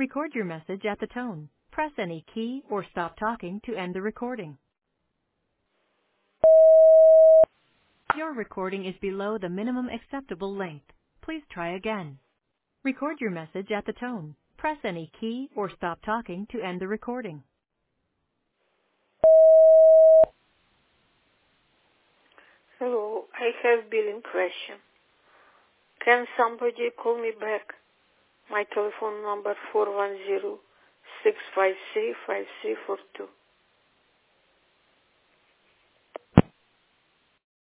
Record your message at the tone. Press any key or stop talking to end the recording. Your recording is below the minimum acceptable length. Please try again. Record your message at the tone. Press any key or stop talking to end the recording. Hello, I have billing question. Can somebody call me back? My telephone number 410-653-5342.